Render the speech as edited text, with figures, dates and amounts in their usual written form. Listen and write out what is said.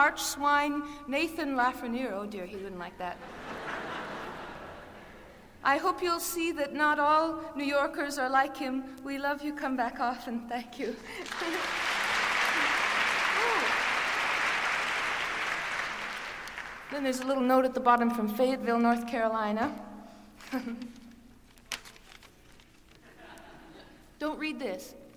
Arch swine Nathan Lafreniere. Oh dear, he wouldn't like that. I hope you'll see that not all New Yorkers are like him. We love you. Come back often. Thank you. Then there's a little note at the bottom from Fayetteville, North Carolina. Don't read this.